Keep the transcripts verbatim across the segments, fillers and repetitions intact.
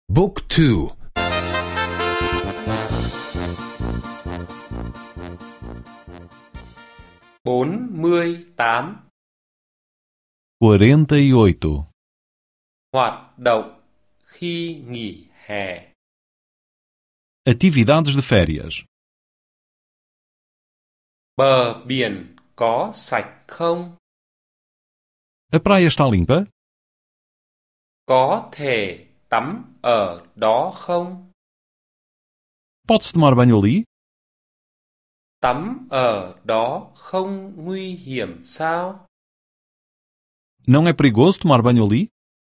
Book two. bốn mươi tám. quarenta e oito. Hoạt động khi nghỉ hè. Atividades de férias. Bờ biển có sạch không? A praia está limpa? Có thể tắm ở đó không? Pode-se tomar banho ali? Tắm ở đó không nguy hiểm sao? Não é perigoso tomar banho ali?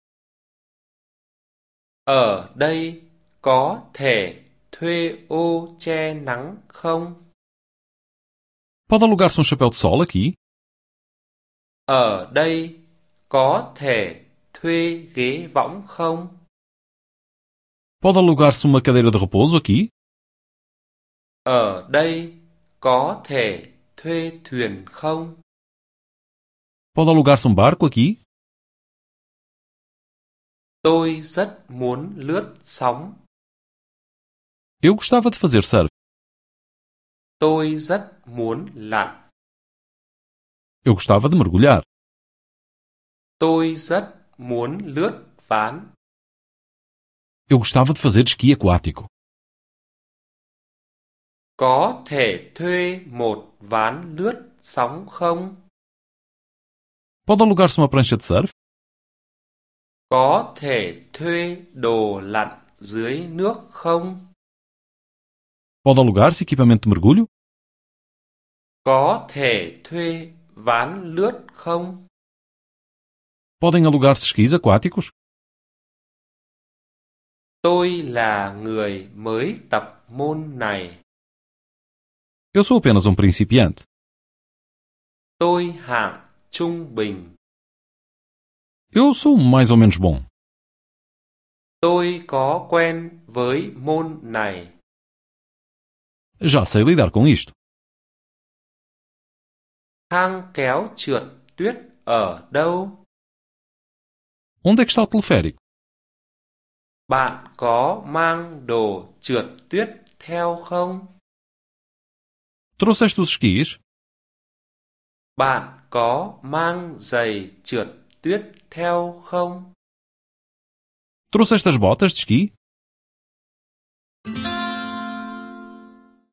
Ở đây có thể thuê ô che nắng không? Pode alugar-se um chapéu de sol aqui? Ở đây có thể thuê ghế võng không? Pode alugar-se uma cadeira de repouso aqui? Ở đây có thể thuê thuyền không? Pode alugar-se um barco aqui? Tôi rất muốn lướt sóng. Eu gostava de fazer surf. Tôi rất muốn lặn. Eu gostava de mergulhar. Tôi rất muốn lướt ván. Eu gostava de fazer esqui aquático. Có thể thuê một ván lướt sóng không? Pode alugar-se uma prancha de surf? Có thể thuê đồ lặn dưới nước không? Pode alugar-se equipamento de mergulho? Có thể thuê ván lướt không? Podem alugar-se esquis aquáticos? Tôi là người mới tập môn này. Eu sou apenas um principiante. Tôi hạng trung bình. Eu sou mais ou menos bom. Tôi có quen với môn này. Já sei lidar com isto. Thang kéo trượt tuyết ở đâu? Onde é que está o teleférico? Bạn có mang đồ trượt tuyết theo không? Trouxeste os esquis? Bạn có mang giày trượt tuyết theo không? Trouxeste as botas de esqui?